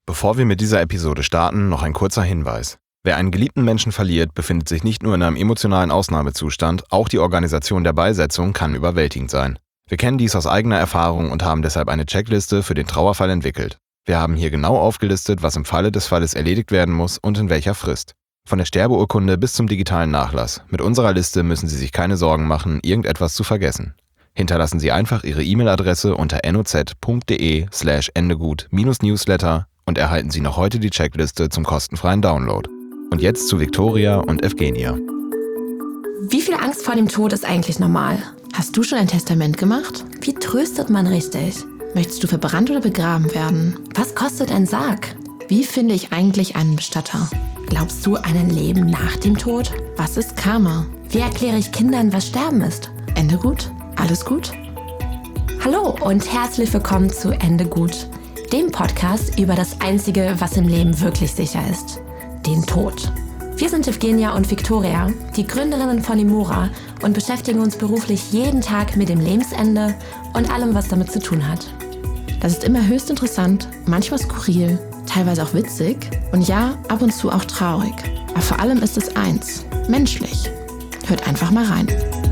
Bevor wir mit dieser Episode starten, noch ein kurzer Hinweis. Wer einen geliebten Menschen verliert, befindet sich nicht nur in einem emotionalen Ausnahmezustand, auch die Organisation der Beisetzung kann überwältigend sein. Wir kennen dies aus eigener Erfahrung und haben deshalb eine Checkliste für den Trauerfall entwickelt. Wir haben hier genau aufgelistet, was im Falle des Falles erledigt werden muss und in welcher Frist. Von der Sterbeurkunde bis zum digitalen Nachlass. Mit unserer Liste müssen Sie sich keine Sorgen machen, irgendetwas zu vergessen. Hinterlassen Sie einfach Ihre E-Mail-Adresse unter noz.de/endegut-newsletter und erhalten Sie noch heute die Checkliste zum kostenfreien Download. Und jetzt zu Viktoria und Evgenia. Wie viel Angst vor dem Tod ist eigentlich normal? Hast du schon ein Testament gemacht? Wie tröstet man richtig? Möchtest du verbrannt oder begraben werden? Was kostet ein Sarg? Wie finde ich eigentlich einen Bestatter? Glaubst du an ein Leben nach dem Tod? Was ist Karma? Wie erkläre ich Kindern, was Sterben ist? Ende gut? Alles gut? Hallo und herzlich willkommen zu Ende gut, dem Podcast über das Einzige, was im Leben wirklich sicher ist, den Tod. Wir sind Evgenia und Viktoria, die Gründerinnen von Imora, und beschäftigen uns beruflich jeden Tag mit dem Lebensende und allem, was damit zu tun hat. Das ist immer höchst interessant, manchmal skurril, teilweise auch witzig und ja, ab und zu auch traurig. Aber vor allem ist es eins, menschlich. Hört einfach mal rein.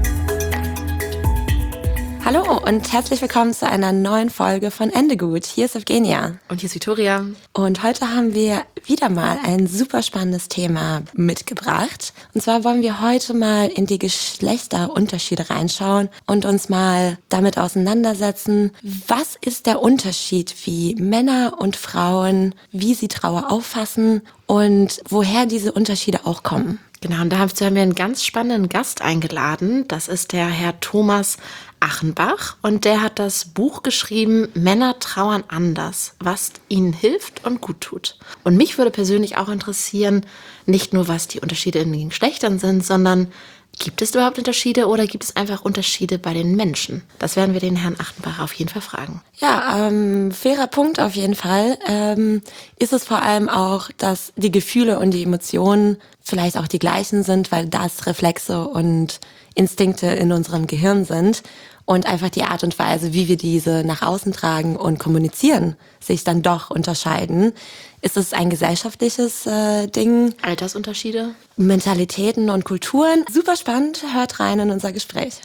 Hallo und herzlich willkommen zu einer neuen Folge von Ende gut. Hier ist Evgenia. Und hier ist Viktoria. Und heute haben wir wieder mal ein super spannendes Thema mitgebracht. Und zwar wollen wir heute mal in die Geschlechterunterschiede reinschauen und uns mal damit auseinandersetzen, was ist der Unterschied, wie Männer und Frauen, wie sie Trauer auffassen und woher diese Unterschiede auch kommen. Genau, und dazu haben wir einen ganz spannenden Gast eingeladen. Das ist der Herr Thomas Achenbach und der hat das Buch geschrieben, Männer trauern anders, was ihnen hilft und gut tut. Und mich würde persönlich auch interessieren, nicht nur was die Unterschiede in den Geschlechtern sind, sondern gibt es überhaupt Unterschiede oder gibt es einfach Unterschiede bei den Menschen? Das werden wir den Herrn Achenbach auf jeden Fall fragen. Ja, fairer Punkt auf jeden Fall. Ist es vor allem auch, dass die Gefühle und die Emotionen vielleicht auch die gleichen sind, weil das Reflexe und Instinkte in unserem Gehirn sind und einfach die Art und Weise, wie wir diese nach außen tragen und kommunizieren, sich dann doch unterscheiden. Ist es ein gesellschaftliches Ding? Altersunterschiede? Mentalitäten und Kulturen. Super spannend, hört rein in unser Gespräch.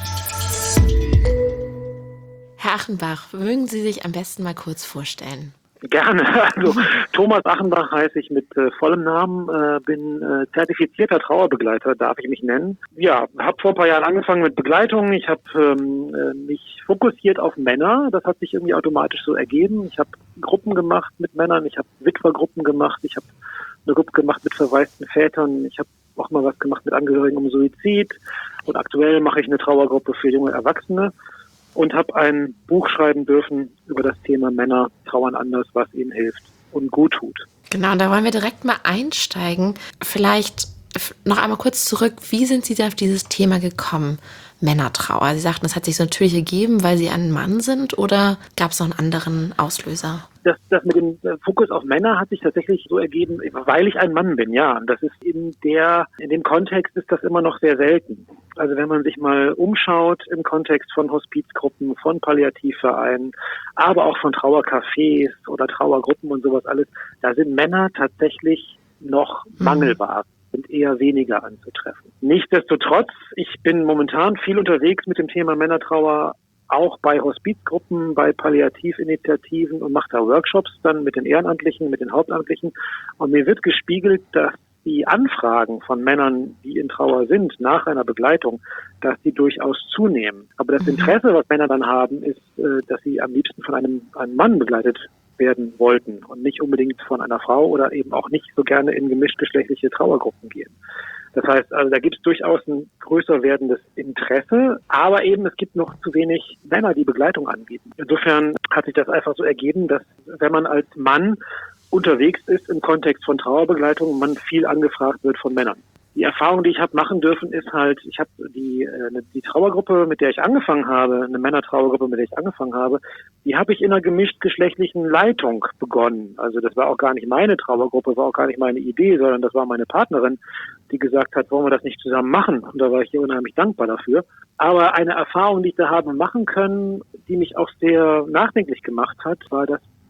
Herr Achenbach, mögen Sie sich am besten mal kurz vorstellen? Gerne. Also Thomas Achenbach heiße ich mit vollem Namen, bin zertifizierter Trauerbegleiter, darf ich mich nennen. Ja, habe vor ein paar Jahren angefangen mit Begleitung. Ich habe mich fokussiert auf Männer. Das hat sich irgendwie automatisch so ergeben. Ich habe Gruppen gemacht mit Männern, ich habe Witwergruppen gemacht, ich habe eine Gruppe gemacht mit verwaisten Vätern, ich habe auch mal was gemacht mit Angehörigen um Suizid und aktuell mache ich eine Trauergruppe für junge Erwachsene. Und habe ein Buch schreiben dürfen über das Thema Männer trauern anders, was ihnen hilft und gut tut. Genau, da wollen wir direkt mal einsteigen. Vielleicht noch einmal kurz zurück, wie sind Sie da auf dieses Thema gekommen, Männertrauer? Sie sagten, das hat sich so natürlich ergeben, weil Sie ein Mann sind, oder gab es noch einen anderen Auslöser? Das mit dem Fokus auf Männer hat sich tatsächlich so ergeben, weil ich ein Mann bin, ja. Und das ist in dem Kontext ist das immer noch sehr selten. Also wenn man sich mal umschaut im Kontext von Hospizgruppen, von Palliativvereinen, aber auch von Trauercafés oder Trauergruppen und sowas alles, da sind Männer tatsächlich noch Mangelware, sind eher weniger anzutreffen. Nichtsdestotrotz, ich bin momentan viel unterwegs mit dem Thema Männertrauer, auch bei Hospizgruppen, bei Palliativinitiativen und mache da Workshops dann mit den Ehrenamtlichen, mit den Hauptamtlichen. Und mir wird gespiegelt, dass die Anfragen von Männern, die in Trauer sind, nach einer Begleitung, dass die durchaus zunehmen. Aber das Interesse, was Männer dann haben, ist, dass sie am liebsten von einem Mann begleitet werden wollten und nicht unbedingt von einer Frau oder eben auch nicht so gerne in gemischtgeschlechtliche Trauergruppen gehen. Das heißt, also da gibt es durchaus ein größer werdendes Interesse, aber eben es gibt noch zu wenig Männer, die Begleitung anbieten. Insofern hat sich das einfach so ergeben, dass wenn man als Mann unterwegs ist im Kontext von Trauerbegleitung, man viel angefragt wird von Männern. Die Erfahrung, die ich habe machen dürfen, ist halt, ich habe die Trauergruppe, mit der ich angefangen habe, eine Männertrauergruppe, mit der ich angefangen habe, die habe ich in einer gemischtgeschlechtlichen Leitung begonnen. Also das war auch gar nicht meine Trauergruppe, war auch gar nicht meine Idee, sondern das war meine Partnerin, die gesagt hat, wollen wir das nicht zusammen machen? Und da war ich hier unheimlich dankbar dafür. Aber eine Erfahrung, die ich da habe machen können, die mich auch sehr nachdenklich gemacht hat, war, dass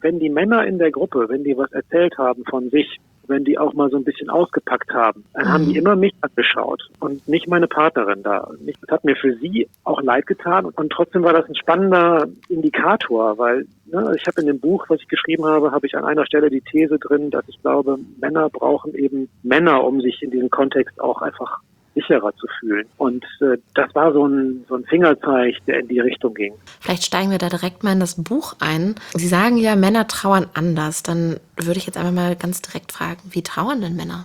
wenn die Männer in der Gruppe, wenn die was erzählt haben von sich, wenn die auch mal so ein bisschen ausgepackt haben, dann haben die immer mich angeschaut und nicht meine Partnerin da. Das hat mir für sie auch leid getan und trotzdem war das ein spannender Indikator, weil ich habe in dem Buch, was ich geschrieben habe, habe ich an einer Stelle die These drin, dass ich glaube, Männer brauchen eben Männer, um sich in diesem Kontext auch einfach sicherer zu fühlen. Und das war so ein Fingerzeig, der in die Richtung ging. Vielleicht steigen wir da direkt mal in das Buch ein. Sie sagen ja, Männer trauern anders. Dann würde ich jetzt einfach mal ganz direkt fragen, wie trauern denn Männer?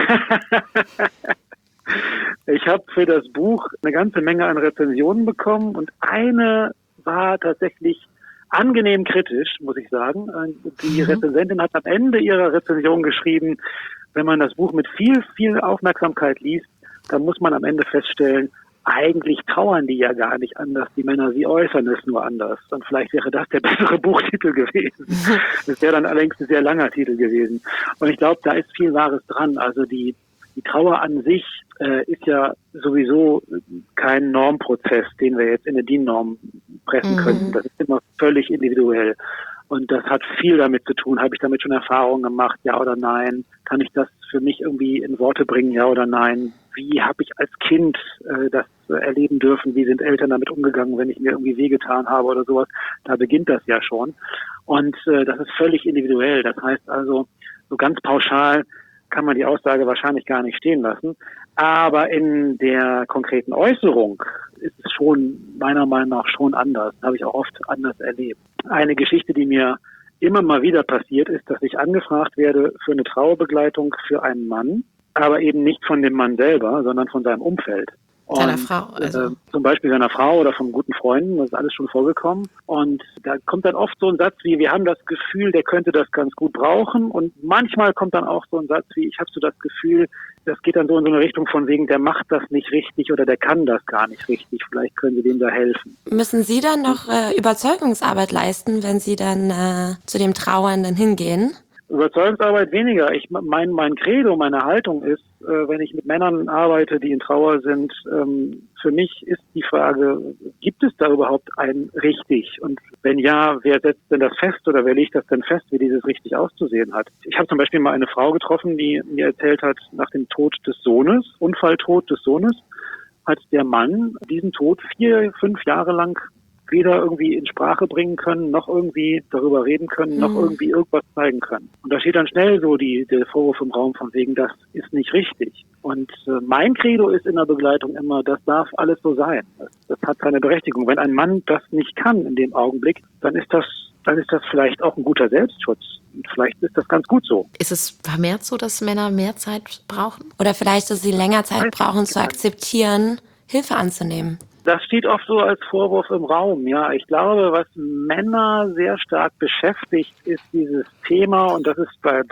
Ich habe für das Buch eine ganze Menge an Rezensionen bekommen und eine war tatsächlich angenehm kritisch, muss ich sagen. Die Rezensentin hat am Ende ihrer Rezension geschrieben, wenn man das Buch mit viel, viel Aufmerksamkeit liest, dann muss man am Ende feststellen, eigentlich trauern die ja gar nicht anders. Die Männer, sie äußern es nur anders. Und vielleicht wäre das der bessere Buchtitel gewesen. Das wäre dann allerdings ein sehr langer Titel gewesen. Und ich glaube, da ist viel Wahres dran. Also die Trauer an sich ist ja sowieso kein Normprozess, den wir jetzt in eine DIN-Norm pressen könnten. Das ist immer völlig individuell. Und das hat viel damit zu tun. Habe ich damit schon Erfahrungen gemacht, ja oder nein? Kann ich das für mich irgendwie in Worte bringen, ja oder nein? Wie habe ich als Kind das erleben dürfen? Wie sind Eltern damit umgegangen, wenn ich mir irgendwie wehgetan habe oder sowas? Da beginnt das ja schon. Und das ist völlig individuell. Das heißt also, so ganz pauschal kann man die Aussage wahrscheinlich gar nicht stehen lassen. Aber in der konkreten Äußerung ist es schon meiner Meinung nach schon anders. Das habe ich auch oft anders erlebt. Eine Geschichte, die mir immer mal wieder passiert, ist, dass ich angefragt werde für eine Trauerbegleitung für einen Mann, aber eben nicht von dem Mann selber, sondern von seinem Umfeld. Seiner Frau, also. Zum Beispiel seiner Frau oder von guten Freunden, das ist alles schon vorgekommen. Und da kommt dann oft so ein Satz wie, wir haben das Gefühl, der könnte das ganz gut brauchen. Und manchmal kommt dann auch so ein Satz wie, ich habe so das Gefühl, das geht dann so in so eine Richtung von wegen, der macht das nicht richtig oder der kann das gar nicht richtig. Vielleicht können Sie dem da helfen. Müssen Sie dann noch Überzeugungsarbeit leisten, wenn Sie dann zu dem Trauernden hingehen? Überzeugungsarbeit weniger. Mein Credo, meine Haltung ist, wenn ich mit Männern arbeite, die in Trauer sind, für mich ist die Frage, gibt es da überhaupt ein richtig? Und wenn ja, wer setzt denn das fest oder wer legt das denn fest, wie dieses richtig auszusehen hat? Ich habe zum Beispiel mal eine Frau getroffen, die mir erzählt hat, nach dem Tod des Sohnes, Unfalltod des Sohnes, hat der Mann diesen Tod 4, 5 Jahre lang weder irgendwie in Sprache bringen können, noch irgendwie darüber reden können, noch irgendwie irgendwas zeigen können. Und da steht dann schnell so der Vorwurf im Raum von wegen, das ist nicht richtig. Und mein Credo ist in der Begleitung immer, das darf alles so sein. Das hat seine Berechtigung. Wenn ein Mann das nicht kann in dem Augenblick, dann ist das vielleicht auch ein guter Selbstschutz. Und vielleicht ist das ganz gut so. Ist es vermehrt so, dass Männer mehr Zeit brauchen? Oder vielleicht, dass sie länger Zeit brauchen, zu akzeptieren, Hilfe anzunehmen? Das steht oft so als Vorwurf im Raum. Ja, ich glaube, was Männer sehr stark beschäftigt, ist dieses Thema, und das ist beim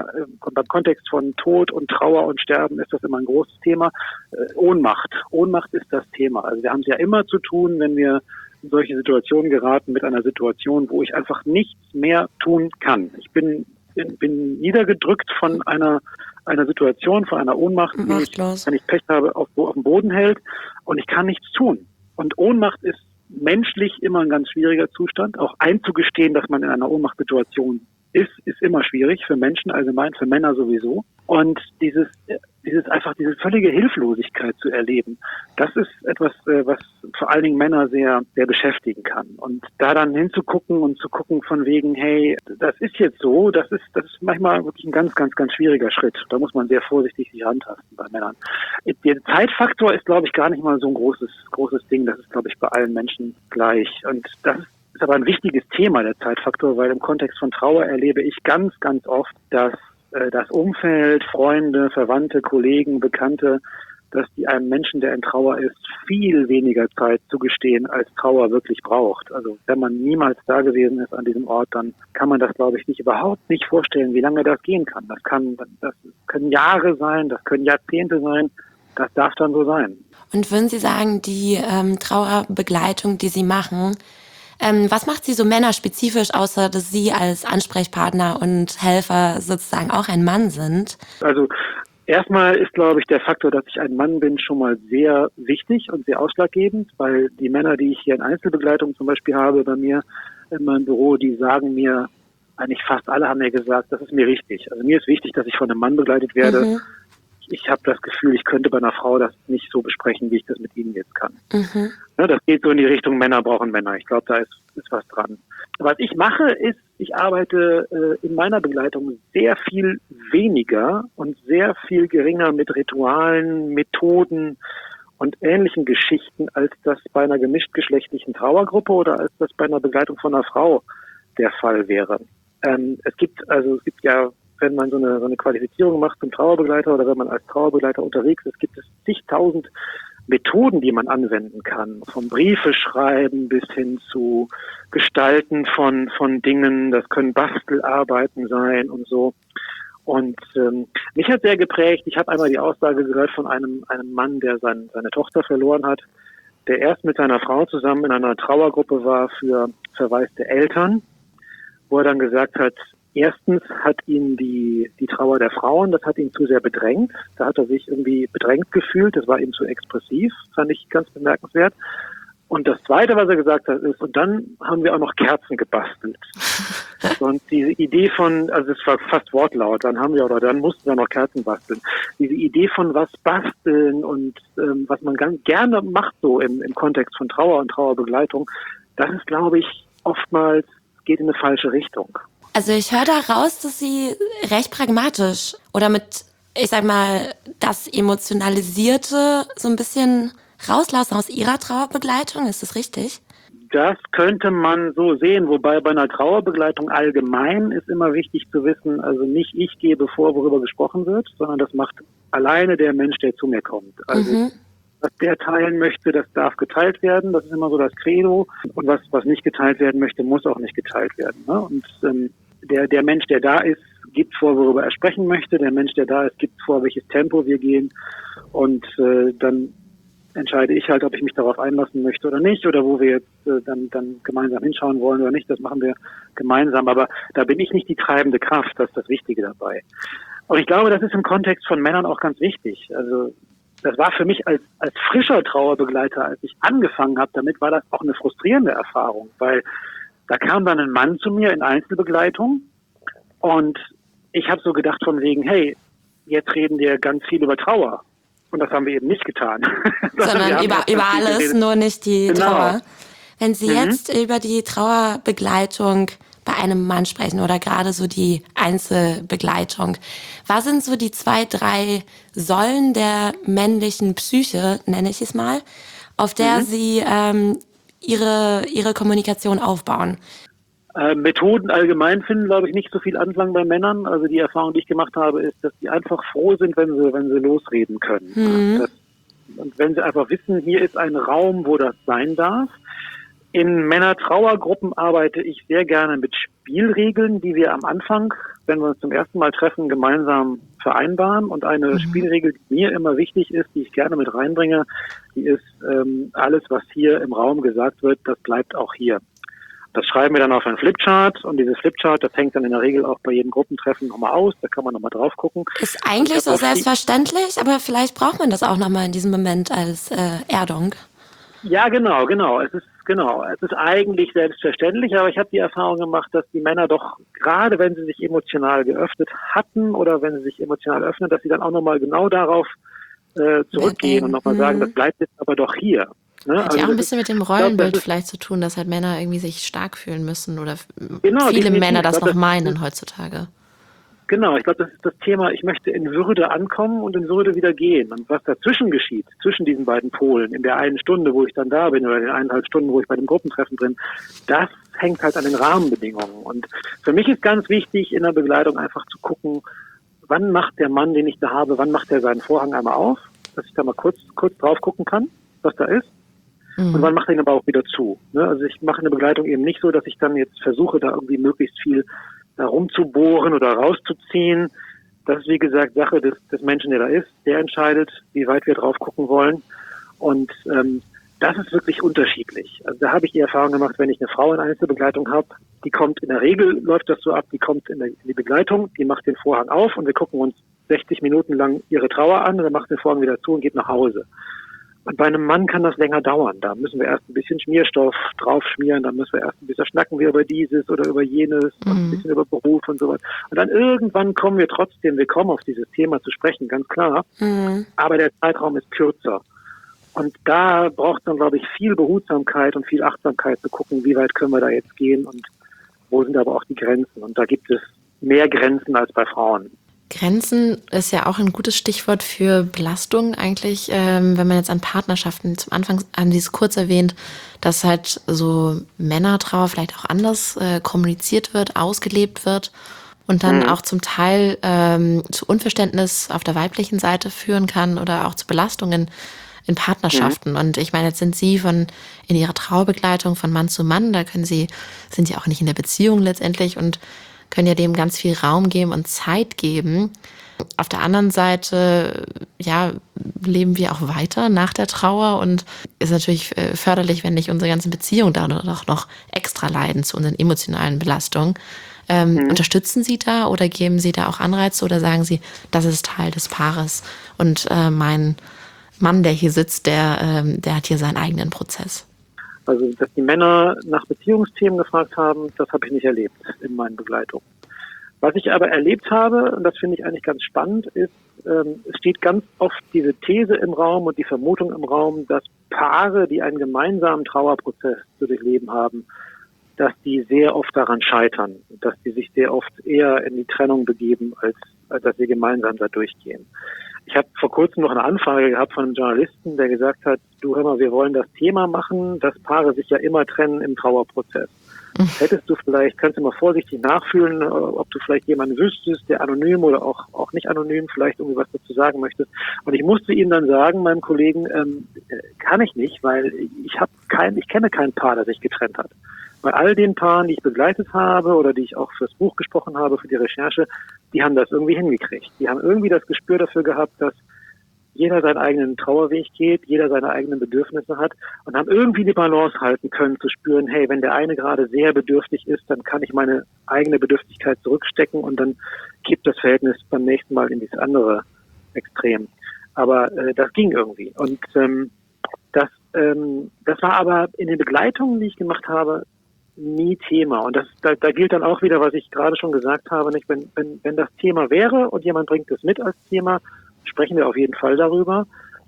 Kontext von Tod und Trauer und Sterben ist das immer ein großes Thema. Ohnmacht. Ohnmacht ist das Thema. Also wir haben es ja immer zu tun, wenn wir in solche Situationen geraten, mit einer Situation, wo ich einfach nichts mehr tun kann. Ich bin niedergedrückt von einer Situation, von einer Ohnmacht, die mich, wenn ich Pech habe, auf dem Boden hält und ich kann nichts tun. Und Ohnmacht ist menschlich immer ein ganz schwieriger Zustand. Auch einzugestehen, dass man in einer Ohnmachtsituation ist immer schwierig für Menschen allgemein, für Männer sowieso. Und diese völlige Hilflosigkeit zu erleben, das ist etwas, was vor allen Dingen Männer sehr, sehr beschäftigen kann. Und da dann hinzugucken und zu gucken von wegen, hey, das ist jetzt so, das ist manchmal wirklich ein ganz, ganz, ganz schwieriger Schritt. Da muss man sehr vorsichtig sich rantasten bei Männern. Der Zeitfaktor ist, glaube ich, gar nicht mal so ein großes Ding. Das ist, glaube ich, bei allen Menschen gleich. Und das ist aber ein wichtiges Thema, der Zeitfaktor, weil im Kontext von Trauer erlebe ich ganz, ganz oft, dass das Umfeld, Freunde, Verwandte, Kollegen, Bekannte, dass die einem Menschen, der in Trauer ist, viel weniger Zeit zugestehen, als Trauer wirklich braucht. Also wenn man niemals da gewesen ist an diesem Ort, dann kann man das, glaube ich, überhaupt nicht vorstellen, wie lange das gehen kann. Das können Jahre sein, das können Jahrzehnte sein, das darf dann so sein. Und würden Sie sagen, die Trauerbegleitung, die Sie machen, was macht Sie so männerspezifisch, außer dass Sie als Ansprechpartner und Helfer sozusagen auch ein Mann sind? Also erstmal ist, glaube ich, der Faktor, dass ich ein Mann bin, schon mal sehr wichtig und sehr ausschlaggebend, weil die Männer, die ich hier in Einzelbegleitung zum Beispiel habe bei mir in meinem Büro, die sagen mir eigentlich fast alle haben mir gesagt, das ist mir wichtig. Also mir ist wichtig, dass ich von einem Mann begleitet werde. Mhm. Ich habe das Gefühl, ich könnte bei einer Frau das nicht so besprechen, wie ich das mit Ihnen jetzt kann. Mhm. Ja, das geht so in die Richtung, Männer brauchen Männer. Ich glaube, da ist was dran. Was ich mache, ist, ich arbeite in meiner Begleitung sehr viel weniger und sehr viel geringer mit Ritualen, Methoden und ähnlichen Geschichten, als das bei einer gemischtgeschlechtlichen Trauergruppe oder als das bei einer Begleitung von einer Frau der Fall wäre. Es gibt ja, wenn man so eine Qualifizierung macht zum Trauerbegleiter oder wenn man als Trauerbegleiter unterwegs ist, gibt es zigtausend Methoden, die man anwenden kann. Vom Briefe schreiben bis hin zu Gestalten von Dingen. Das können Bastelarbeiten sein und so. Und mich hat sehr geprägt, ich habe einmal die Aussage gehört von einem Mann, der seine Tochter verloren hat, der erst mit seiner Frau zusammen in einer Trauergruppe war für verwaiste Eltern, wo er dann gesagt hat, erstens hat ihn die Trauer der Frauen, das hat ihn zu sehr bedrängt. Da hat er sich irgendwie bedrängt gefühlt, das war ihm zu expressiv, fand ich ganz bemerkenswert. Und das Zweite, was er gesagt hat, ist, und dann haben wir auch noch Kerzen gebastelt. Und diese Idee von, also es war fast wortlaut, dann mussten wir noch Kerzen basteln. Diese Idee von was basteln und was man ganz gerne macht so im Kontext von Trauer und Trauerbegleitung, das ist, glaube ich, oftmals geht in eine falsche Richtung. Also ich höre da raus, dass Sie recht pragmatisch oder mit, ich sag mal, das Emotionalisierte so ein bisschen rauslassen aus Ihrer Trauerbegleitung. Ist das richtig? Das könnte man so sehen, wobei bei einer Trauerbegleitung allgemein ist immer wichtig zu wissen, also nicht ich gebe vor, worüber gesprochen wird, sondern das macht alleine der Mensch, der zu mir kommt. Also was der teilen möchte, das darf geteilt werden, das ist immer so das Credo. Und was nicht geteilt werden möchte, muss auch nicht geteilt werden. Ne? Und der Mensch, der da ist, gibt vor, worüber er sprechen möchte. Der Mensch, der da ist, gibt vor, welches Tempo wir gehen. Und dann entscheide ich halt, ob ich mich darauf einlassen möchte oder nicht, oder wo wir jetzt dann gemeinsam hinschauen wollen oder nicht. Das machen wir gemeinsam. Aber da bin ich nicht die treibende Kraft. Das ist das Wichtige dabei. Und ich glaube, das ist im Kontext von Männern auch ganz wichtig. Also das war für mich als frischer Trauerbegleiter, als ich angefangen habe, damit war das auch eine frustrierende Erfahrung, weil da kam dann ein Mann zu mir in Einzelbegleitung und ich habe so gedacht von wegen, hey, jetzt reden wir ganz viel über Trauer. Und das haben wir eben nicht getan. Sondern über alles, nur nicht die Trauer. Wenn Sie jetzt über die Trauerbegleitung bei einem Mann sprechen oder gerade so die Einzelbegleitung, was sind so die 2, 3 Säulen der männlichen Psyche, nenne ich es mal, auf der Sie ihre Kommunikation aufbauen? Methoden allgemein finden, glaube ich, nicht so viel Anklang bei Männern. Also die Erfahrung, die ich gemacht habe, ist, dass die einfach froh sind, wenn sie losreden können. Und wenn sie einfach wissen, hier ist ein Raum, wo das sein darf. In Männer-Trauergruppen arbeite ich sehr gerne mit Spielregeln, die wir am Anfang, wenn wir uns zum ersten Mal treffen, gemeinsam vereinbaren. Und eine Spielregel, die mir immer wichtig ist, die ich gerne mit reinbringe, die ist, alles, was hier im Raum gesagt wird, das bleibt auch hier. Das schreiben wir dann auf einen Flipchart und dieses Flipchart, das hängt dann in der Regel auch bei jedem Gruppentreffen nochmal aus, da kann man nochmal drauf gucken. Ist eigentlich so selbstverständlich, aber vielleicht braucht man das auch nochmal in diesem Moment als Erdung. Ja, genau. Es ist eigentlich selbstverständlich, aber ich habe die Erfahrung gemacht, dass die Männer doch, gerade wenn sie sich emotional geöffnet hatten oder wenn sie sich emotional öffnen, dass sie dann auch nochmal genau darauf zurückgehen und nochmal sagen, das bleibt jetzt aber doch hier. Ne? Hat ja auch ein bisschen mit dem Rollenbild vielleicht zu tun, dass halt Männer irgendwie sich stark fühlen müssen oder genau, viele definitiv. Männer das noch meinen heutzutage. Genau, ich glaube, das ist das Thema, ich möchte in Würde ankommen und in Würde wieder gehen. Und was dazwischen geschieht, zwischen diesen beiden Polen, in der einen Stunde, wo ich dann da bin oder in den 1,5 Stunden, wo ich bei dem Gruppentreffen bin, das hängt halt an den Rahmenbedingungen. Und für mich ist ganz wichtig, in der Begleitung einfach zu gucken, wann macht der Mann, den ich da habe, wann macht er seinen Vorhang einmal auf, dass ich da mal kurz drauf gucken kann, was da ist. Und wann macht er ihn aber auch wieder zu. Ne? Also ich mache eine Begleitung eben nicht so, dass ich dann jetzt versuche, da irgendwie möglichst viel da rumzubohren oder rauszuziehen. Das ist, wie gesagt, Sache des Menschen, der da ist. Der entscheidet, wie weit wir drauf gucken wollen. Und das ist wirklich unterschiedlich. Also da habe ich die Erfahrung gemacht, wenn ich eine Frau in Einzelbegleitung habe, die kommt in der Regel, läuft das so ab, die kommt in die Begleitung, die macht den Vorhang auf und wir gucken uns 60 Minuten lang ihre Trauer an und dann macht den Vorhang wieder zu und geht nach Hause. Und bei einem Mann kann das länger dauern. Da müssen wir erst ein bisschen Schmierstoff drauf schmieren, dann müssen wir erst ein bisschen schnacken wir über dieses oder über jenes und ein bisschen über Beruf und so weiter. Und dann irgendwann kommen wir auf dieses Thema zu sprechen, ganz klar. Aber der Zeitraum ist kürzer. Und da braucht man, glaube ich, viel Behutsamkeit und viel Achtsamkeit zu gucken, wie weit können wir da jetzt gehen und wo sind aber auch die Grenzen. Und da gibt es mehr Grenzen als bei Frauen. Grenzen ist ja auch ein gutes Stichwort für Belastung eigentlich, wenn man jetzt an Partnerschaften zum Anfang haben Sie es kurz erwähnt, dass halt so Männertrauer vielleicht auch anders kommuniziert wird, ausgelebt wird und dann auch zum Teil zu Unverständnis auf der weiblichen Seite führen kann oder auch zu Belastungen in Partnerschaften. Und ich meine, jetzt sind Sie in Ihrer Trauerbegleitung von Mann zu Mann, sind Sie auch nicht in der Beziehung letztendlich und können ja dem ganz viel Raum geben und Zeit geben. Auf der anderen Seite, ja, leben wir auch weiter nach der Trauer und ist natürlich förderlich, wenn nicht unsere ganzen Beziehungen da noch extra leiden zu unseren emotionalen Belastungen. Unterstützen Sie da oder geben Sie da auch Anreize oder sagen Sie, das ist Teil des Paares und mein Mann, der hier sitzt, der hat hier seinen eigenen Prozess? Also, dass die Männer nach Beziehungsthemen gefragt haben, das habe ich nicht erlebt in meinen Begleitungen. Was ich aber erlebt habe, und das finde ich eigentlich ganz spannend, ist, es steht ganz oft diese These im Raum und die Vermutung im Raum, dass Paare, die einen gemeinsamen Trauerprozess zu durchleben haben, dass die sehr oft daran scheitern, dass die sich sehr oft eher in die Trennung begeben, als dass sie gemeinsam da durchgehen. Ich habe vor kurzem noch eine Anfrage gehabt von einem Journalisten, der gesagt hat, du hör mal, wir wollen das Thema machen, dass Paare sich ja immer trennen im Trauerprozess. Könntest du mal vorsichtig nachfühlen, ob du vielleicht jemanden wüsstest, der anonym oder auch nicht anonym vielleicht irgendwie was dazu sagen möchtest. Und ich musste ihm dann sagen, meinem Kollegen, kann ich nicht, weil ich kenne kein Paar, das sich getrennt hat. Bei all den Paaren, die ich begleitet habe oder die ich auch fürs Buch gesprochen habe, für die Recherche, die haben das irgendwie hingekriegt. Die haben irgendwie das Gespür dafür gehabt, dass jeder seinen eigenen Trauerweg geht, jeder seine eigenen Bedürfnisse hat und haben irgendwie die Balance halten können, zu spüren, hey, wenn der eine gerade sehr bedürftig ist, dann kann ich meine eigene Bedürftigkeit zurückstecken und dann kippt das Verhältnis beim nächsten Mal in dieses andere Extrem. Aber das ging irgendwie. Und das war aber in den Begleitungen, die ich gemacht habe, nie Thema. Und da gilt dann auch wieder, was ich gerade schon gesagt habe, nicht? Wenn das Thema wäre und jemand bringt es mit als Thema, sprechen wir auf jeden Fall darüber.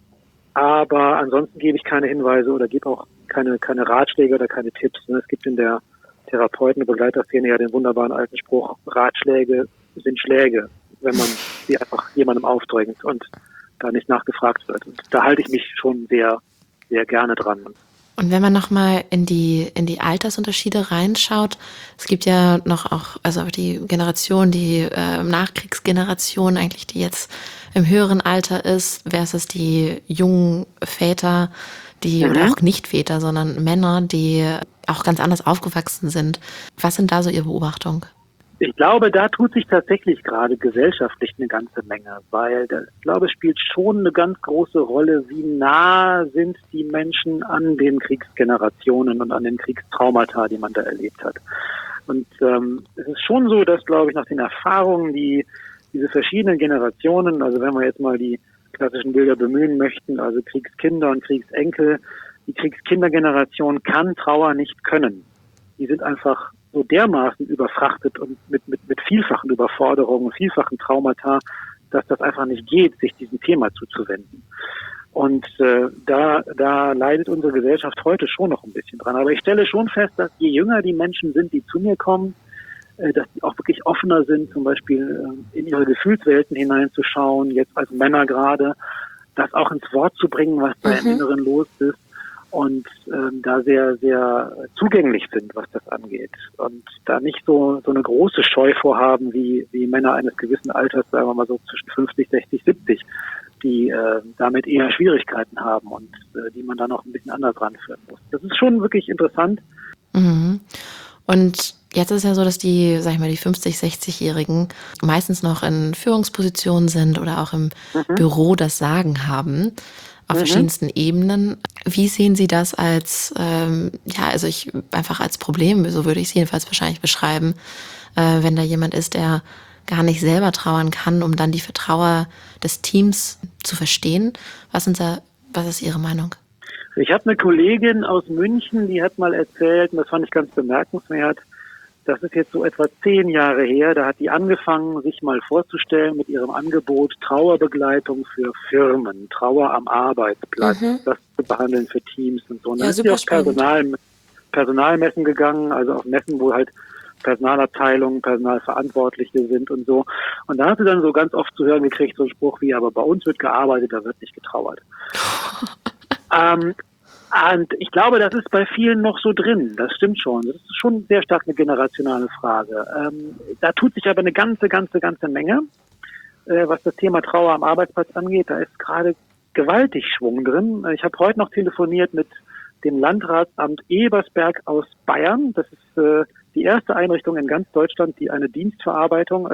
Aber ansonsten gebe ich keine Hinweise oder gebe auch keine Ratschläge oder keine Tipps. Es gibt in der Therapeuten- und Begleiterszene ja den wunderbaren alten Spruch, Ratschläge sind Schläge, wenn man sie einfach jemandem aufdrängt und da nicht nachgefragt wird. Und da halte ich mich schon sehr, sehr gerne dran. Und wenn man nochmal in die Altersunterschiede reinschaut, es gibt ja noch auch, also die Generation, die Nachkriegsgeneration eigentlich, die jetzt im höheren Alter ist, versus die jungen Väter, oder auch nicht Väter, sondern Männer, die auch ganz anders aufgewachsen sind. Was sind da so Ihre Beobachtungen? Ich glaube, da tut sich tatsächlich gerade gesellschaftlich eine ganze Menge, weil ich glaube, es spielt schon eine ganz große Rolle, wie nah sind die Menschen an den Kriegsgenerationen und an den Kriegstraumata, die man da erlebt hat. Und es ist schon so, dass, glaube ich, nach den Erfahrungen, die diese verschiedenen Generationen, also wenn wir jetzt mal die klassischen Bilder bemühen möchten, also Kriegskinder und Kriegsenkel, die Kriegskindergeneration kann Trauer nicht können. Die sind einfach so dermaßen überfrachtet und mit vielfachen Überforderungen, vielfachen Traumata, dass das einfach nicht geht, sich diesem Thema zuzuwenden. Und da leidet unsere Gesellschaft heute schon noch ein bisschen dran. Aber ich stelle schon fest, dass je jünger die Menschen sind, die zu mir kommen, dass die auch wirklich offener sind, zum Beispiel in ihre Gefühlswelten hineinzuschauen, jetzt als Männer gerade, das auch ins Wort zu bringen, was da im Inneren los ist. Und da sehr, sehr zugänglich sind, was das angeht. Und da nicht so eine große Scheu vorhaben, wie Männer eines gewissen Alters, sagen wir mal so zwischen 50, 60, 70, die damit eher Schwierigkeiten haben und die man dann auch ein bisschen anders ranführen muss. Das ist schon wirklich interessant. Mhm. Und jetzt ist es ja so, dass die 50-, 60-Jährigen meistens noch in Führungspositionen sind oder auch im Büro das Sagen haben. Auf verschiedensten Ebenen. Wie sehen Sie das als als Problem, so würde ich es jedenfalls wahrscheinlich beschreiben, wenn da jemand ist, der gar nicht selber trauern kann, um dann die Trauer des Teams zu verstehen? Was sind da Was ist Ihre Meinung? Ich habe eine Kollegin aus München, die hat mal erzählt, und das fand ich ganz bemerkenswert, das ist jetzt so etwa 10 Jahre her, da hat die angefangen, sich mal vorzustellen mit ihrem Angebot Trauerbegleitung für Firmen, Trauer am Arbeitsplatz, das zu behandeln für Teams und so. Und dann ist sie auf Personalmessen gegangen, also auf Messen, wo halt Personalabteilungen, Personalverantwortliche sind und so. Und da hat sie dann so ganz oft zu hören gekriegt, so einen Spruch wie, aber bei uns wird gearbeitet, da wird nicht getrauert. Und ich glaube, das ist bei vielen noch so drin. Das stimmt schon. Das ist schon sehr stark eine generationale Frage. Da tut sich aber eine ganze Menge, was das Thema Trauer am Arbeitsplatz angeht. Da ist gerade gewaltig Schwung drin. Ich habe heute noch telefoniert mit dem Landratsamt Ebersberg aus Bayern. Das ist die erste Einrichtung in ganz Deutschland, die eine Vereinbarung,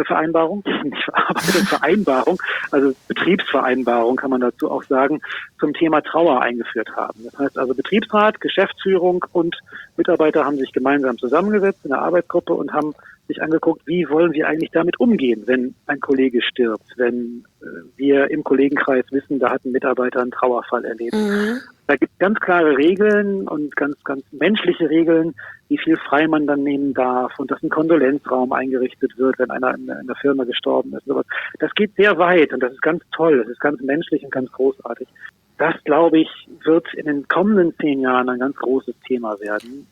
also Betriebsvereinbarung kann man dazu auch sagen, zum Thema Trauer eingeführt haben. Das heißt also Betriebsrat, Geschäftsführung und Mitarbeiter haben sich gemeinsam zusammengesetzt in einer Arbeitsgruppe und haben sich angeguckt, wie wollen wir eigentlich damit umgehen, wenn ein Kollege stirbt, wenn wir im Kollegenkreis wissen, da hat ein Mitarbeiter einen Trauerfall erlebt. Da gibt es ganz klare Regeln und ganz menschliche Regeln, wie viel frei man dann nehmen darf und dass ein Kondolenzraum eingerichtet wird, wenn einer in der Firma gestorben ist. Das geht sehr weit und das ist ganz toll, das ist ganz menschlich und ganz großartig. Das, glaube ich, wird in den kommenden 10 Jahren ein ganz großes Thema werden,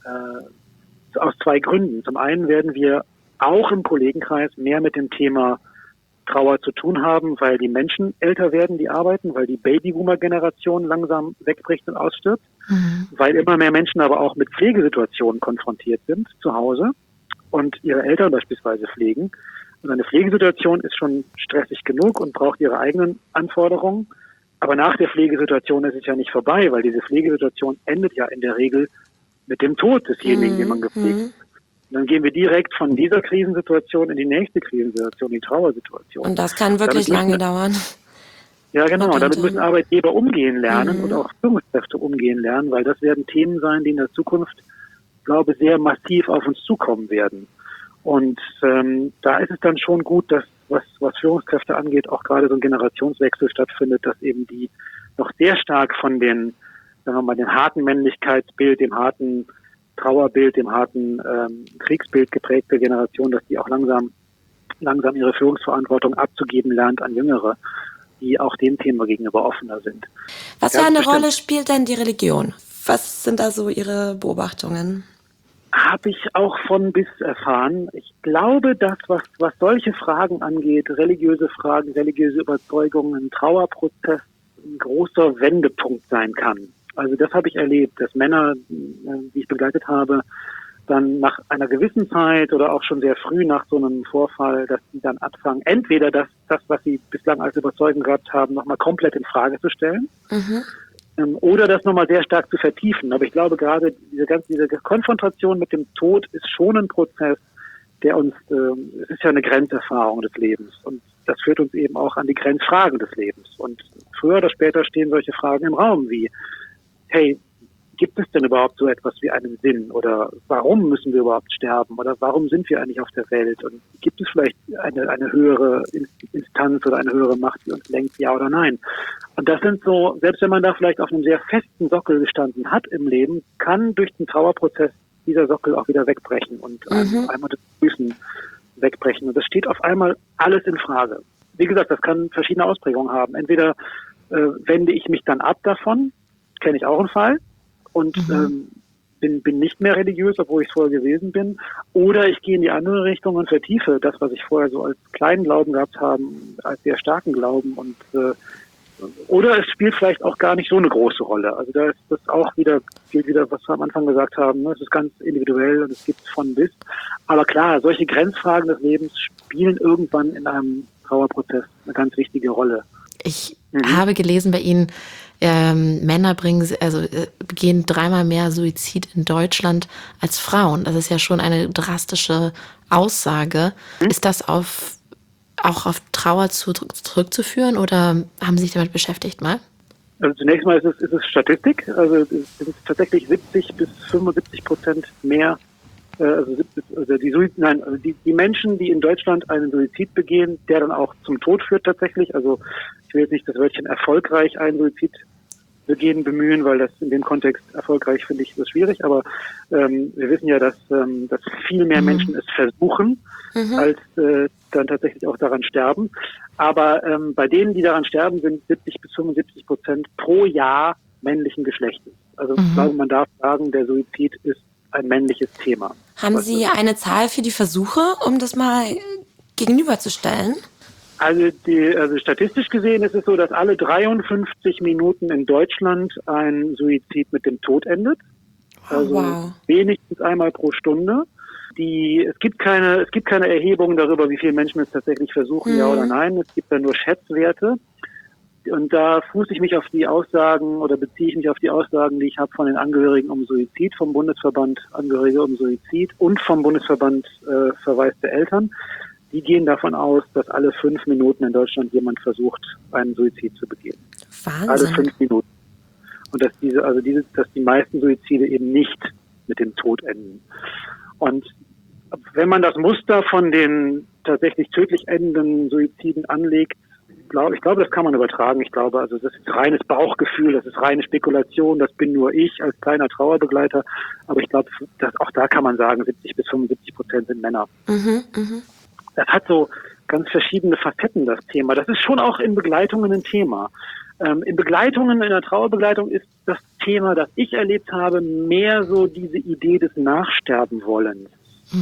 aus 2 Gründen. Zum einen werden wir auch im Kollegenkreis mehr mit dem Thema Trauer zu tun haben, weil die Menschen älter werden, die arbeiten, weil die Babyboomer-Generation langsam wegbricht und ausstirbt, weil immer mehr Menschen aber auch mit Pflegesituationen konfrontiert sind zu Hause und ihre Eltern beispielsweise pflegen. Und eine Pflegesituation ist schon stressig genug und braucht ihre eigenen Anforderungen. Aber nach der Pflegesituation ist es ja nicht vorbei, weil diese Pflegesituation endet ja in der Regel mit dem Tod desjenigen, den man gepflegt hat. Dann gehen wir direkt von dieser Krisensituation in die nächste Krisensituation, die Trauersituation. Und das kann wirklich lange dauern. Ja, genau. Damit müssen Arbeitgeber umgehen lernen und auch Führungskräfte umgehen lernen, weil das werden Themen sein, die in der Zukunft, glaube ich, sehr massiv auf uns zukommen werden. Und da ist es dann schon gut, dass, was Führungskräfte angeht, auch gerade so ein Generationswechsel stattfindet, dass eben die noch sehr stark von den, sagen wir mal, dem harten Männlichkeitsbild, dem harten Trauerbild, dem harten Kriegsbild geprägte Generation, dass die auch langsam ihre Führungsverantwortung abzugeben lernt an Jüngere, die auch dem Thema gegenüber offener sind. Was für eine Rolle spielt denn die Religion? Was sind da so Ihre Beobachtungen? Habe ich auch von bis erfahren. Ich glaube, dass was solche Fragen angeht, religiöse Fragen, religiöse Überzeugungen, ein Trauerprozess ein großer Wendepunkt sein kann. Also das habe ich erlebt, dass Männer, die ich begleitet habe, dann nach einer gewissen Zeit oder auch schon sehr früh nach so einem Vorfall, dass die dann anfangen, entweder das was sie bislang als Überzeugung gehabt haben, nochmal komplett in Frage zu stellen, oder das nochmal sehr stark zu vertiefen. Aber ich glaube gerade diese Konfrontation mit dem Tod ist schon ein Prozess, der uns, es ist ja eine Grenzerfahrung des Lebens und das führt uns eben auch an die Grenzfragen des Lebens. Und früher oder später stehen solche Fragen im Raum wie, hey, gibt es denn überhaupt so etwas wie einen Sinn? Oder warum müssen wir überhaupt sterben? Oder warum sind wir eigentlich auf der Welt? Und gibt es vielleicht eine höhere Instanz oder eine höhere Macht, die uns lenkt, ja oder nein? Und das sind so, selbst wenn man da vielleicht auf einem sehr festen Sockel gestanden hat im Leben, kann durch den Trauerprozess dieser Sockel auch wieder wegbrechen und einmal das Füßen wegbrechen. Und das steht auf einmal alles in Frage. Wie gesagt, das kann verschiedene Ausprägungen haben. Entweder wende ich mich dann ab davon, kenne ich auch einen Fall, und bin nicht mehr religiös, obwohl ich vorher gewesen bin. Oder ich gehe in die andere Richtung und vertiefe das, was ich vorher so als kleinen Glauben gehabt habe, als sehr starken Glauben. Und oder es spielt vielleicht auch gar nicht so eine große Rolle. Also da ist das auch gilt wieder, was wir am Anfang gesagt haben. Ne? Es ist ganz individuell und es gibt von bis. Aber klar, solche Grenzfragen des Lebens spielen irgendwann in einem Trauerprozess eine ganz wichtige Rolle. Ich habe gelesen bei Ihnen, Männer begehen 3-mal mehr Suizid in Deutschland als Frauen. Das ist ja schon eine drastische Aussage. Ist das auch auf Trauer zurückzuführen oder haben Sie sich damit beschäftigt mal? Also zunächst mal ist es Statistik. Also es sind tatsächlich 70-75% mehr. Die Menschen, die in Deutschland einen Suizid begehen, der dann auch zum Tod führt tatsächlich. Also ich will jetzt nicht das Wörtchen erfolgreich einen Suizid begehen, bemühen, weil das in dem Kontext erfolgreich, finde ich, ist schwierig. Aber wir wissen ja, dass viel mehr Menschen es versuchen, als dann tatsächlich auch daran sterben. Aber bei denen, die daran sterben, sind 70-75% pro Jahr männlichen Geschlechtes. Also ich glaube, man darf sagen, der Suizid ist ein männliches Thema. Haben Sie eine Zahl für die Versuche, um das mal gegenüberzustellen? Also statistisch gesehen ist es so, dass alle 53 Minuten in Deutschland ein Suizid mit dem Tod endet. Also wenigstens einmal pro Stunde. Es gibt keine Erhebungen darüber, wie viele Menschen es tatsächlich versuchen, ja oder nein. Es gibt da nur Schätzwerte. Und da fuße ich mich auf die Aussagen oder beziehe ich mich auf die Aussagen, die ich habe von den Angehörigen um Suizid, vom Bundesverband Angehörige um Suizid und vom Bundesverband Verweis der Eltern. Die gehen davon aus, dass alle 5 Minuten in Deutschland jemand versucht, einen Suizid zu begehen. Wahnsinn. Alle 5 Minuten. Und dass die meisten Suizide eben nicht mit dem Tod enden. Und wenn man das Muster von den tatsächlich tödlich endenden Suiziden anlegt, ich glaube, das kann man übertragen. Ich glaube, also das ist reines Bauchgefühl, das ist reine Spekulation, das bin nur ich als kleiner Trauerbegleiter. Aber ich glaube, auch da kann man sagen, 70-75% sind Männer. Das hat so ganz verschiedene Facetten, das Thema. Das ist schon auch in Begleitungen ein Thema. In der Trauerbegleitung ist das Thema, das ich erlebt habe, mehr so diese Idee des Nachsterbenwollens.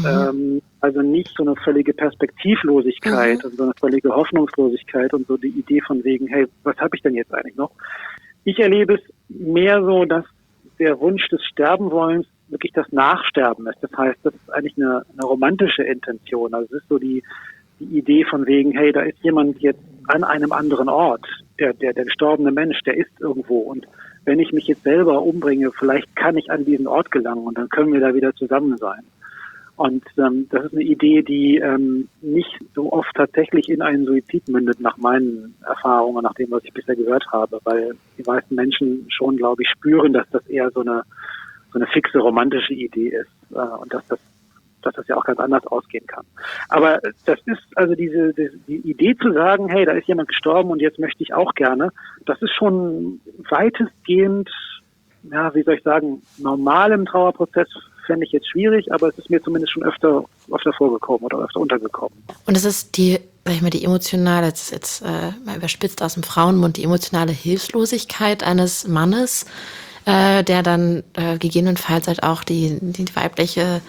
Also nicht so eine völlige Perspektivlosigkeit und so eine völlige Hoffnungslosigkeit und so die Idee von wegen, hey, was habe ich denn jetzt eigentlich noch? Ich erlebe es mehr so, dass der Wunsch des Sterbenwollens wirklich das Nachsterben ist. Das heißt, das ist eigentlich eine romantische Intention. Also es ist so die Idee von wegen, hey, da ist jemand jetzt an einem anderen Ort. Der gestorbene Mensch, der ist irgendwo. Und wenn ich mich jetzt selber umbringe, vielleicht kann ich an diesen Ort gelangen und dann können wir da wieder zusammen sein. Und das ist eine Idee, die nicht so oft tatsächlich in einen Suizid mündet, nach meinen Erfahrungen, nach dem, was ich bisher gehört habe, weil die meisten Menschen schon, glaube ich, spüren, dass das eher so eine fixe romantische Idee ist und dass das ja auch ganz anders ausgehen kann. Aber das ist also die Idee zu sagen, hey, da ist jemand gestorben und jetzt möchte ich auch gerne, das ist schon weitestgehend, ja, wie soll ich sagen, normal im Trauerprozess, fände ich jetzt schwierig, aber es ist mir zumindest schon öfter vorgekommen oder öfter untergekommen. Und es ist die emotionale, jetzt mal überspitzt aus dem Frauenmund, die emotionale Hilflosigkeit eines Mannes, der dann gegebenenfalls halt auch die weibliche,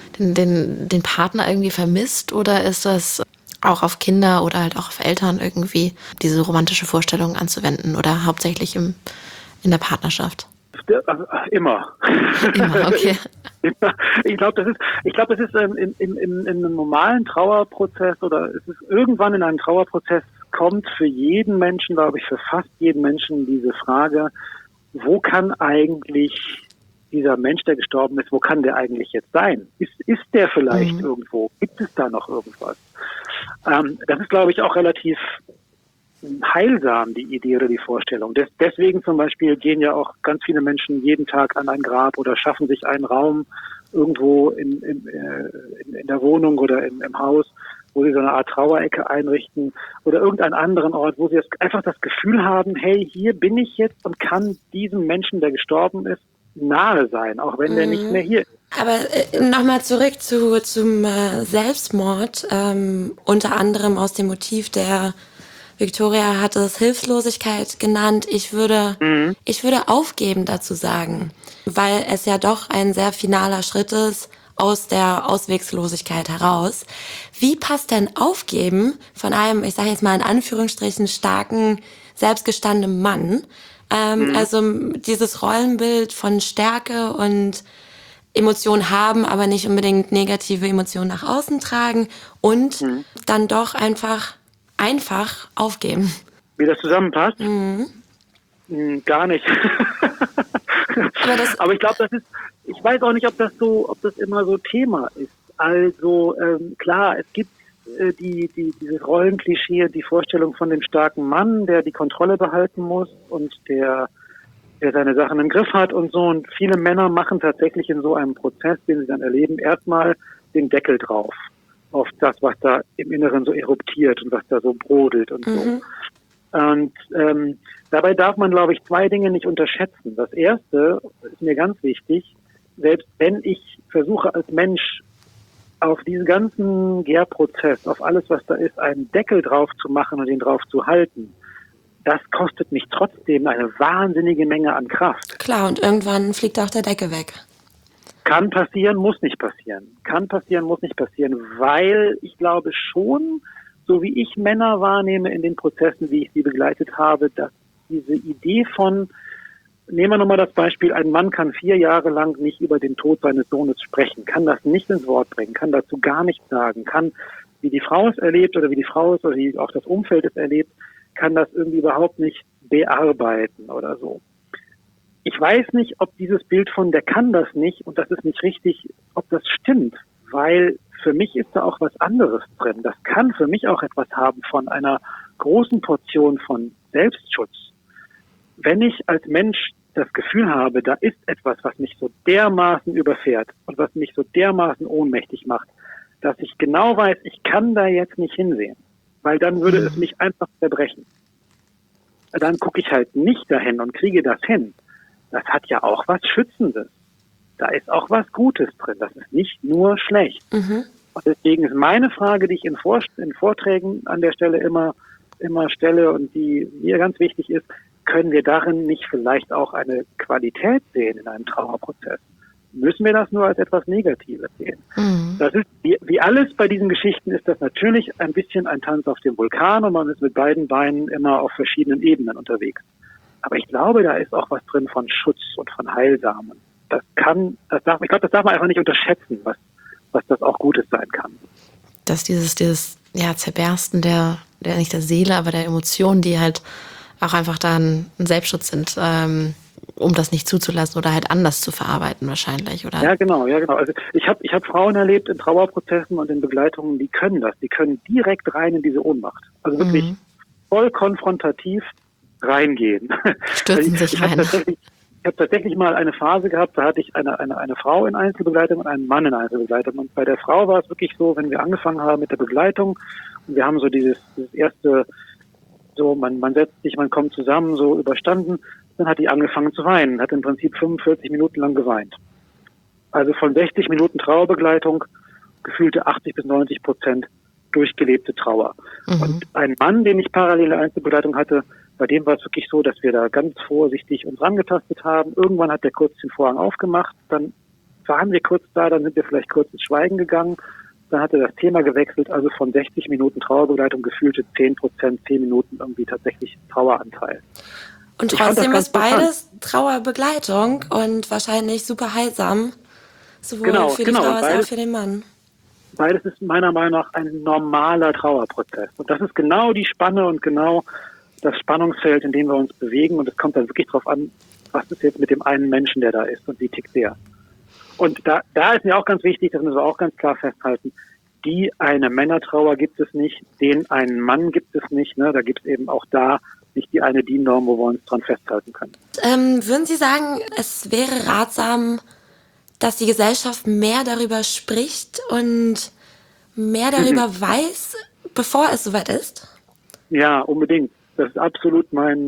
den Partner irgendwie vermisst, oder ist das auch auf Kinder oder halt auch auf Eltern irgendwie diese romantische Vorstellung anzuwenden oder hauptsächlich in der Partnerschaft? Immer. Immer, okay. Ich glaube, das ist in einem normalen Trauerprozess oder es ist irgendwann in einem Trauerprozess kommt für jeden Menschen, glaube ich, für fast jeden Menschen diese Frage, wo kann eigentlich dieser Mensch, der gestorben ist, wo kann der eigentlich jetzt sein? Ist der vielleicht irgendwo? Gibt es da noch irgendwas? Das ist, glaube ich, auch relativ heilsam, die Idee oder die Vorstellung. Deswegen zum Beispiel gehen ja auch ganz viele Menschen jeden Tag an ein Grab oder schaffen sich einen Raum irgendwo in der Wohnung oder im Haus, wo sie so eine Art Trauerecke einrichten oder irgendeinen anderen Ort, wo sie einfach das Gefühl haben, hey, hier bin ich jetzt und kann diesem Menschen, der gestorben ist, nahe sein, auch wenn der nicht mehr hier ist. Aber nochmal zurück zum Selbstmord, unter anderem aus dem Motiv der Victoria hat es Hilflosigkeit genannt. Ich würde aufgeben dazu sagen, weil es ja doch ein sehr finaler Schritt ist aus der Auswegslosigkeit heraus. Wie passt denn Aufgeben von einem, ich sage jetzt mal in Anführungsstrichen, starken, selbstgestandenen Mann? Also dieses Rollenbild von Stärke und Emotionen haben, aber nicht unbedingt negative Emotionen nach außen tragen und dann doch einfach aufgeben. Wie das zusammenpasst? Gar nicht. Aber ich glaube, ich weiß auch nicht, ob das immer so Thema ist. Also klar, es gibt dieses Rollenklischee, die Vorstellung von dem starken Mann, der die Kontrolle behalten muss und der seine Sachen im Griff hat und so. Und viele Männer machen tatsächlich in so einem Prozess, den sie dann erleben, erstmal den Deckel drauf auf das, was da im Inneren so eruptiert und was da so brodelt und so. Und dabei darf man, glaube ich, 2 Dinge nicht unterschätzen. Das erste ist mir ganz wichtig, selbst wenn ich versuche als Mensch auf diesen ganzen Gärprozess, auf alles, was da ist, einen Deckel drauf zu machen und ihn drauf zu halten, das kostet mich trotzdem eine wahnsinnige Menge an Kraft. Klar, und irgendwann fliegt auch der Deckel weg. Kann passieren, muss nicht passieren. Kann passieren, muss nicht passieren, weil ich glaube schon, so wie ich Männer wahrnehme in den Prozessen, wie ich sie begleitet habe, dass diese Idee von, nehmen wir nochmal das Beispiel, ein Mann kann 4 Jahre lang nicht über den Tod seines Sohnes sprechen, kann das nicht ins Wort bringen, kann dazu gar nichts sagen, kann, wie die Frau es erlebt oder wie die Frau es oder wie auch das Umfeld es erlebt, kann das irgendwie überhaupt nicht bearbeiten oder so. Ich weiß nicht, ob dieses Bild von der kann das nicht und das ist nicht richtig, ob das stimmt, weil für mich ist da auch was anderes drin. Das kann für mich auch etwas haben von einer großen Portion von Selbstschutz. Wenn ich als Mensch das Gefühl habe, da ist etwas, was mich so dermaßen überfährt und was mich so dermaßen ohnmächtig macht, dass ich genau weiß, ich kann da jetzt nicht hinsehen, weil dann würde es mich einfach zerbrechen. Dann gucke ich halt nicht dahin und kriege das hin. Das hat ja auch was Schützendes. Da ist auch was Gutes drin. Das ist nicht nur schlecht. Und deswegen ist meine Frage, die ich in Vorträgen an der Stelle immer stelle und die mir ganz wichtig ist, können wir darin nicht vielleicht auch eine Qualität sehen in einem Trauerprozess? Müssen wir das nur als etwas Negatives sehen? Das ist, wie alles bei diesen Geschichten ist das natürlich ein bisschen ein Tanz auf dem Vulkan und man ist mit beiden Beinen immer auf verschiedenen Ebenen unterwegs. Aber ich glaube, da ist auch was drin von Schutz und von Heilsamen. Ich glaube, das darf man einfach nicht unterschätzen, was das auch Gutes sein kann. Dass dieses Zerbersten nicht der Seele, aber der Emotionen, die halt auch einfach dann ein Selbstschutz sind, um das nicht zuzulassen oder halt anders zu verarbeiten wahrscheinlich, oder? Ja, genau. Also ich hab Frauen erlebt in Trauerprozessen und in Begleitungen, die können das. Die können direkt rein in diese Ohnmacht. Also wirklich voll konfrontativ reingehen. Stürzen sich rein. Ich habe tatsächlich mal eine Phase gehabt, da hatte ich eine Frau in Einzelbegleitung und einen Mann in Einzelbegleitung. Und bei der Frau war es wirklich so, wenn wir angefangen haben mit der Begleitung und wir haben so dieses erste, so man setzt sich, man kommt zusammen, so überstanden, dann hat die angefangen zu weinen, hat im Prinzip 45 Minuten lang geweint. Also von 60 Minuten Trauerbegleitung gefühlte 80-90% durchgelebte Trauer. Und ein Mann, den ich parallele Einzelbegleitung hatte, bei dem war es wirklich so, dass wir da ganz vorsichtig uns rangetastet haben. Irgendwann hat der kurz den Vorhang aufgemacht, dann waren wir kurz da, dann sind wir vielleicht kurz ins Schweigen gegangen, dann hat er das Thema gewechselt, also von 60 Minuten Trauerbegleitung gefühlte 10%, 10 Minuten irgendwie tatsächlich Traueranteil. Und trotzdem ist beides Trauerbegleitung und wahrscheinlich super heilsam, sowohl für die Frau als auch für den Mann. Beides ist meiner Meinung nach ein normaler Trauerprozess. Und das ist genau die Spanne und genau das Spannungsfeld, in dem wir uns bewegen. Und es kommt dann wirklich darauf an, was ist jetzt mit dem einen Menschen, der da ist und wie tickt der. Und da ist mir auch ganz wichtig, das müssen wir auch ganz klar festhalten, die eine Männertrauer gibt es nicht, den einen Mann gibt es nicht. Ne? Da gibt es eben auch da nicht die eine DIN-Norm, wo wir uns dran festhalten können. Würden Sie sagen, es wäre ratsam, dass die Gesellschaft mehr darüber spricht und mehr darüber weiß, bevor es soweit ist? Ja, unbedingt. Das ist absolut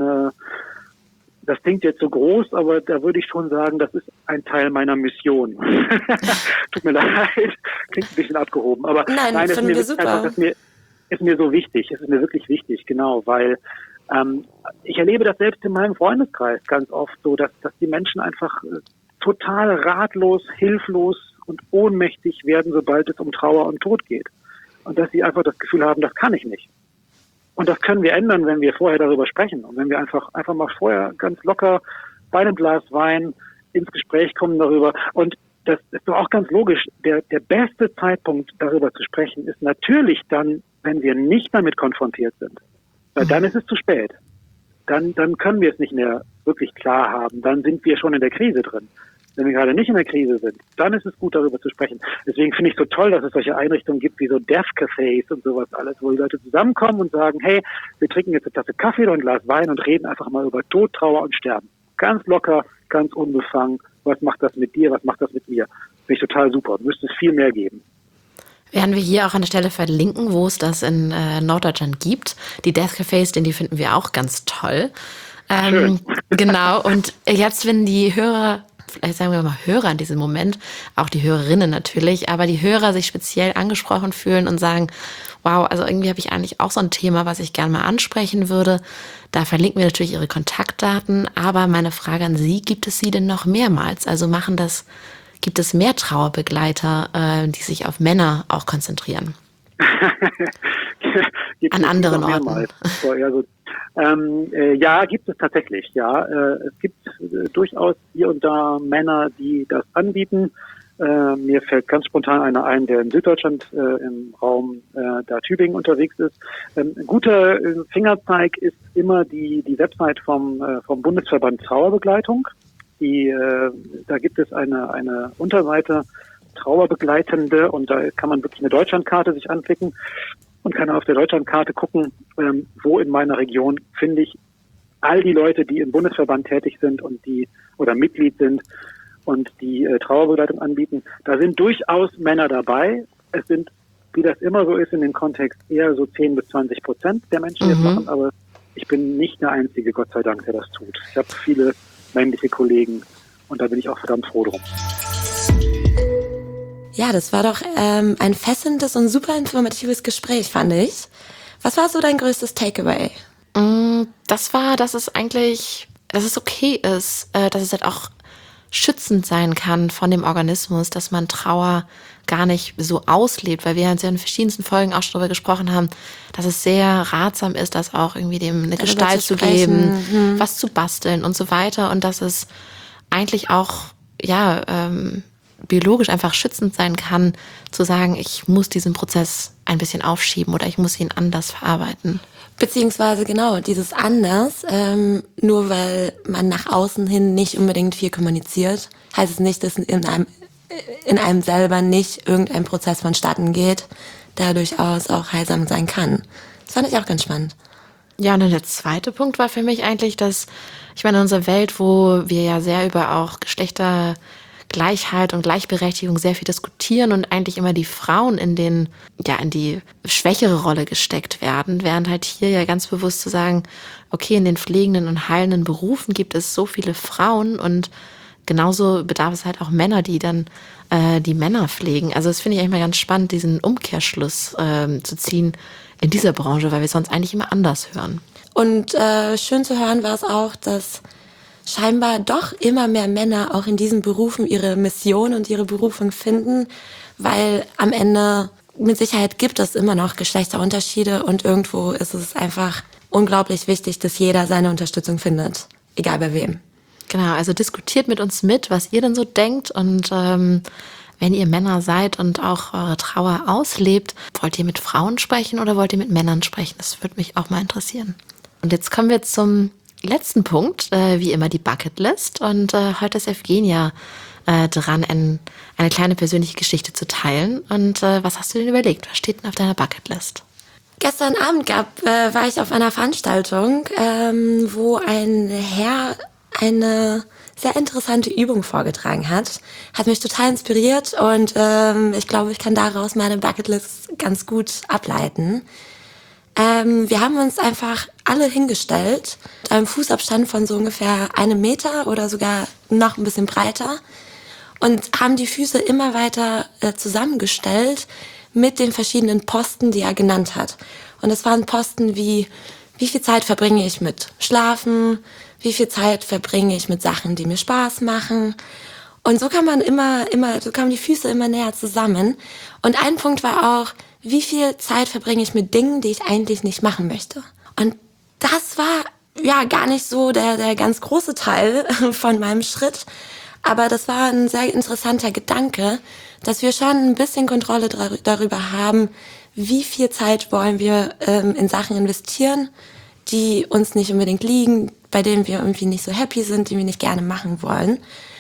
das klingt jetzt so groß, aber da würde ich schon sagen, das ist ein Teil meiner Mission. Tut mir leid, klingt ein bisschen abgehoben, aber nein ist mir super. Ist mir so wichtig, es ist mir wirklich wichtig, genau, weil ich erlebe das selbst in meinem Freundeskreis ganz oft so, dass die Menschen einfach total ratlos, hilflos und ohnmächtig werden, sobald es um Trauer und Tod geht. Und dass sie einfach das Gefühl haben, das kann ich nicht. Und das können wir ändern, wenn wir vorher darüber sprechen. Und wenn wir einfach mal vorher ganz locker bei einem Glas Wein ins Gespräch kommen darüber. Und das ist doch auch ganz logisch. Der beste Zeitpunkt, darüber zu sprechen, ist natürlich dann, wenn wir nicht damit konfrontiert sind. Weil dann ist es zu spät. Dann können wir es nicht mehr wirklich klar haben. Dann sind wir schon in der Krise drin. Wenn wir gerade nicht in der Krise sind, dann ist es gut, darüber zu sprechen. Deswegen finde ich es so toll, dass es solche Einrichtungen gibt wie so Death-Cafés und sowas alles, wo die Leute zusammenkommen und sagen, hey, wir trinken jetzt eine Tasse Kaffee oder ein Glas Wein und reden einfach mal über Tod, Trauer und Sterben. Ganz locker, ganz unbefangen. Was macht das mit dir? Was macht das mit mir? Finde ich total super. Müsste es viel mehr geben. Werden wir hier auch an der Stelle verlinken, wo es das in Norddeutschland gibt. Die Death Cafés, die finden wir auch ganz toll. Genau, und jetzt, wenn die Hörer, vielleicht sagen wir mal Hörer in diesem Moment, auch die Hörerinnen natürlich, aber die Hörer sich speziell angesprochen fühlen und sagen, wow, also irgendwie habe ich eigentlich auch so ein Thema, was ich gerne mal ansprechen würde. Da verlinken wir natürlich Ihre Kontaktdaten, aber meine Frage an Sie, gibt es sie denn noch mehrmals? Also gibt es mehr Trauerbegleiter, die sich auf Männer auch konzentrieren? An anderen Orten. Ja, gibt es tatsächlich, ja. Es gibt durchaus hier und da Männer, die das anbieten. Mir fällt ganz spontan einer ein, der in Süddeutschland im Raum da Tübingen unterwegs ist. Ein guter Fingerzeig ist immer die Website vom Bundesverband Trauerbegleitung. Da gibt es eine Unterseite Trauerbegleitende und da kann man wirklich eine Deutschlandkarte sich anklicken und kann auf der Deutschlandkarte gucken, wo in meiner Region finde ich all die Leute, die im Bundesverband tätig sind und oder Mitglied sind und die Trauerbegleitung anbieten. Da sind durchaus Männer dabei. Es sind, wie das immer so ist in dem Kontext, eher so 10-20% der Menschen, die das machen, aber ich bin nicht der Einzige, Gott sei Dank, der das tut. Ich habe viele männliche Kollegen und da bin ich auch verdammt froh drum. Ja, das war doch ein fesselndes und super informatives Gespräch, fand ich. Was war so dein größtes Takeaway? Das dass es okay ist, dass es halt auch schützend sein kann von dem Organismus, dass man Trauer gar nicht so auslebt, weil wir uns ja in verschiedensten Folgen auch schon darüber gesprochen haben, dass es sehr ratsam ist, das auch irgendwie dem eine Gestalt zu geben, was zu basteln und so weiter und dass es eigentlich auch, biologisch einfach schützend sein kann, zu sagen, ich muss diesen Prozess ein bisschen aufschieben oder ich muss ihn anders verarbeiten. Beziehungsweise genau, dieses anders, nur weil man nach außen hin nicht unbedingt viel kommuniziert, heißt es nicht, dass in einem selber nicht irgendein Prozess vonstatten geht, der durchaus auch heilsam sein kann. Das fand ich auch ganz spannend. Ja, und dann der zweite Punkt war für mich eigentlich, dass, ich meine, in unserer Welt, wo wir ja sehr über auch Geschlechtergleichheit und Gleichberechtigung sehr viel diskutieren und eigentlich immer die Frauen in die schwächere Rolle gesteckt werden, während halt hier ja ganz bewusst zu sagen, okay, in den pflegenden und heilenden Berufen gibt es so viele Frauen und genauso bedarf es halt auch Männer, die dann die Männer pflegen. Also das finde ich eigentlich mal ganz spannend, diesen Umkehrschluss zu ziehen in dieser Branche, weil wir sonst eigentlich immer anders hören. Und schön zu hören war es auch, dass scheinbar doch immer mehr Männer auch in diesen Berufen ihre Mission und ihre Berufung finden, weil am Ende mit Sicherheit gibt es immer noch Geschlechterunterschiede und irgendwo ist es einfach unglaublich wichtig, dass jeder seine Unterstützung findet, egal bei wem. Genau, also diskutiert mit uns mit, was ihr denn so denkt und wenn ihr Männer seid und auch eure Trauer auslebt, wollt ihr mit Frauen sprechen oder wollt ihr mit Männern sprechen? Das würde mich auch mal interessieren. Und jetzt kommen wir zum letzten Punkt, wie immer die Bucketlist. Und heute ist Evgenia dran, eine kleine persönliche Geschichte zu teilen. Und was hast du denn überlegt? Was steht denn auf deiner Bucketlist? Gestern Abend war ich auf einer Veranstaltung, wo ein Herr eine sehr interessante Übung vorgetragen hat. Hat mich total inspiriert und ich glaube, ich kann daraus meine Bucketlist ganz gut ableiten. Wir haben uns einfach alle hingestellt, mit einem Fußabstand von so ungefähr 1 Meter oder sogar noch ein bisschen breiter und haben die Füße immer weiter zusammengestellt mit den verschiedenen Posten, die er genannt hat. Und es waren Posten wie viel Zeit verbringe ich mit Schlafen, wie viel Zeit verbringe ich mit Sachen, die mir Spaß machen. Und so kam man so kamen die Füße immer näher zusammen. Und ein Punkt war auch, wie viel Zeit verbringe ich mit Dingen, die ich eigentlich nicht machen möchte. Und das war ja gar nicht so der ganz große Teil von meinem Schritt. Aber das war ein sehr interessanter Gedanke, dass wir schon ein bisschen Kontrolle darüber haben, wie viel Zeit wollen wir in Sachen investieren, die uns nicht unbedingt liegen, bei denen wir irgendwie nicht so happy sind, die wir nicht gerne machen wollen.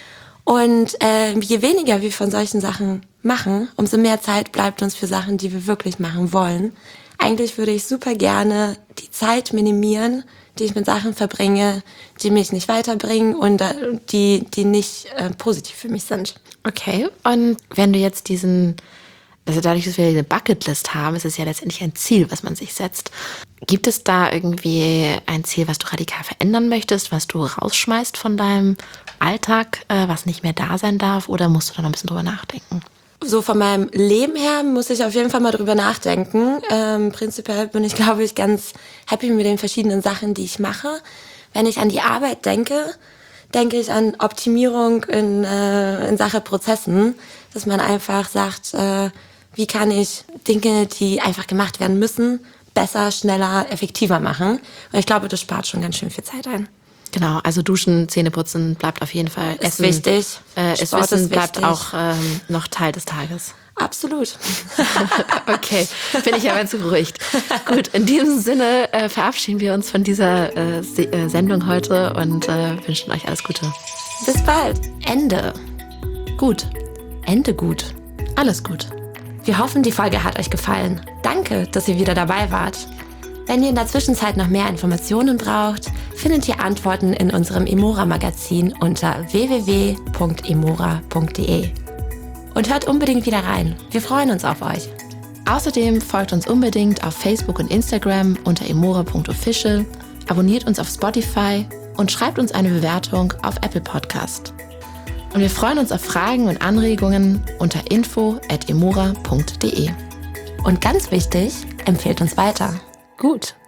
Und je weniger wir von solchen Sachen machen, umso mehr Zeit bleibt uns für Sachen, die wir wirklich machen wollen. Eigentlich würde ich super gerne die Zeit minimieren, die ich mit Sachen verbringe, die mich nicht weiterbringen und die nicht positiv für mich sind. Okay, und wenn du jetzt diesen Also dadurch, dass wir eine Bucketlist haben, ist es ja letztendlich ein Ziel, was man sich setzt. Gibt es da irgendwie ein Ziel, was du radikal verändern möchtest, was du rausschmeißt von deinem Alltag, was nicht mehr da sein darf? Oder musst du da noch ein bisschen drüber nachdenken? So von meinem Leben her muss ich auf jeden Fall mal drüber nachdenken. Prinzipiell bin ich, glaube ich, ganz happy mit den verschiedenen Sachen, die ich mache. Wenn ich an die Arbeit denke ich an Optimierung in Sachen Prozessen, dass man einfach sagt, wie kann ich Dinge, die einfach gemacht werden müssen, besser, schneller, effektiver machen. Und ich glaube, das spart schon ganz schön viel Zeit ein. Genau, also Duschen, Zähneputzen bleibt auf jeden Fall. Ist wichtig. Essen bleibt auch noch Teil des Tages. Absolut. Okay, bin ich ja ganz beruhigt. Gut, in diesem Sinne verabschieden wir uns von dieser Sendung heute und wünschen euch alles Gute. Bis bald. Ende. Gut. Ende gut. Alles gut. Wir hoffen, die Folge hat euch gefallen. Danke, dass ihr wieder dabei wart. Wenn ihr in der Zwischenzeit noch mehr Informationen braucht, findet ihr Antworten in unserem Emora-Magazin unter www.emora.de. Und hört unbedingt wieder rein. Wir freuen uns auf euch. Außerdem folgt uns unbedingt auf Facebook und Instagram unter emora.official, abonniert uns auf Spotify und schreibt uns eine Bewertung auf Apple Podcast. Und wir freuen uns auf Fragen und Anregungen unter info@emora.de. Und ganz wichtig, empfehlt uns weiter. Gut.